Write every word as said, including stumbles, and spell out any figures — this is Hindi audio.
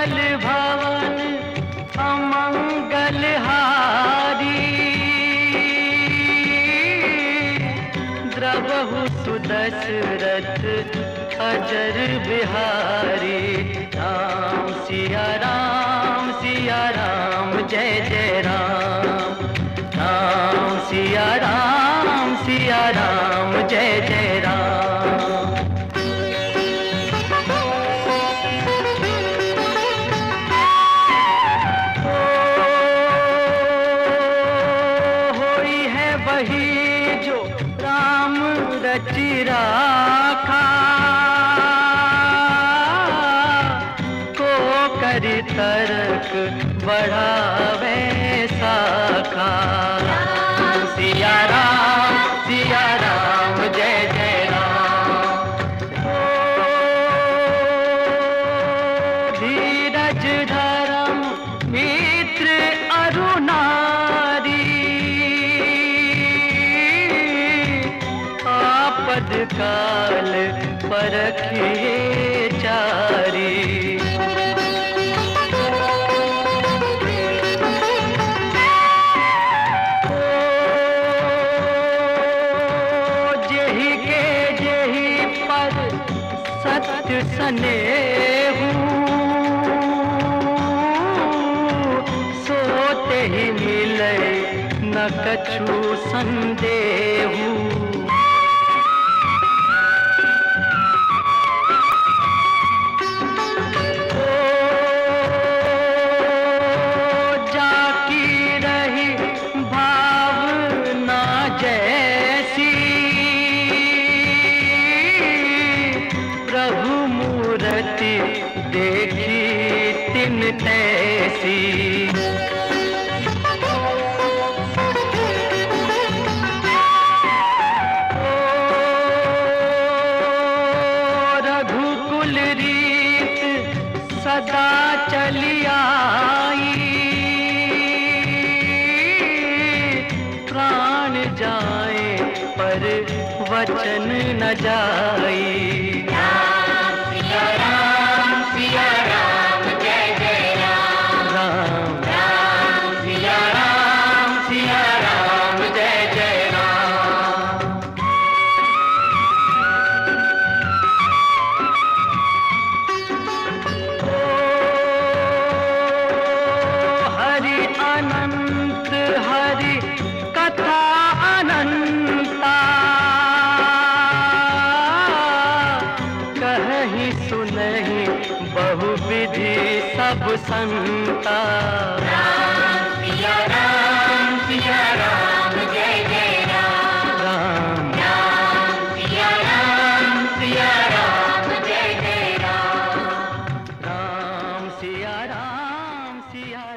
मंगल भवन अमंगल हारी, द्रवहु सुदशरथ अजर बिहारी। राम सिया राम सिया राम जय जय राम, राम सिया राम सिया राम जय जय राम। होई है वही जो राम रचि राखा, को करि तर्क बढ़ावे साखा। राम सिया राम सिया राम जय जय राम। धीरज धर्म मित्र अरु नारी, आपद काल परखिए चारी। सत्य स्नेहु सोते ही मिले न कछु संदेहु। जाकी रही भावना जैसी, प्रभु मूर्ति देखी तिन तैसी। रघुकुल रीत सदा चली आई, प्राण जाए पर वचन न जाई। अनंत हरि कथा अनंता, कहीं सुनहि बहुविधि सब संता। राम सिया राम सिया राम जय जय राम, राम राम सिया राम सिया राम जय जय राम, राम सिया राम सिया